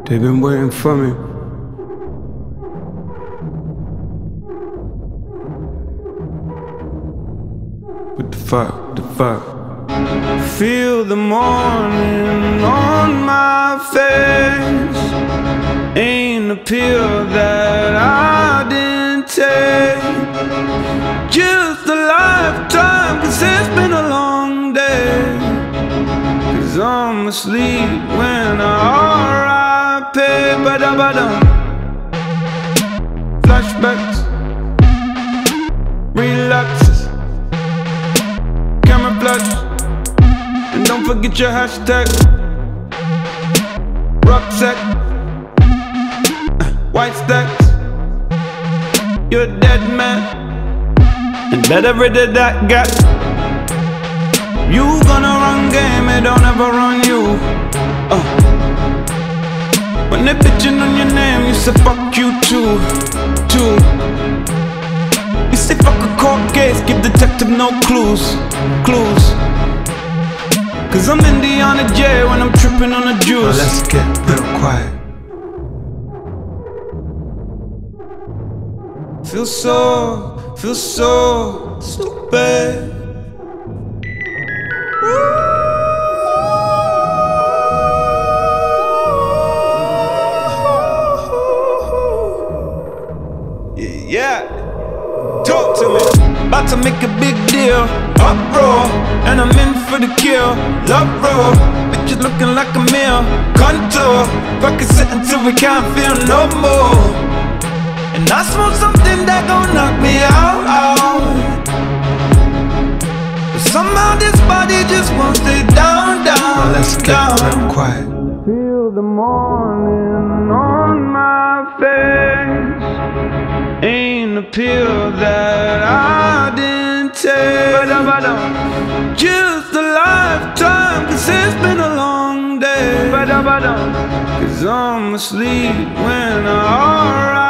They've been waiting for me. What the fuck, the fuck? Feel the morning on my face. Ain't a pill that I didn't take. Just a lifetime, 'cause it's been a long day. 'Cause I'm asleep when I R.I.P. Ba-da-ba-dum. Flashbacks, relapses, camera flash, and don't forget your hashtag. Rucksack, white stacks, you're a dead man, and better rid of that gap. You gonna run game, it don't ever run you. When they bitchin' on your name, you say fuck you too. You say fuck a court case, give detective no clues. 'Cause I'm Indiana J when I'm trippin' on the juice. Now let's get real quiet. Feel so stupid. Yeah, talk to me. About to make a big deal. Uproar, and I'm in for the kill. Love roll, bitches looking like a meal. Contour, fucking sit until we can't feel no more. And I smoke something that gon' knock me out. But somehow this body just won't stay down. Now let's get real quiet. Feel the morning on my face. Ain't a pill that I didn't take. Just a lifetime, 'cause it's been a long day. 'Cause I'm asleep when I R.I.P.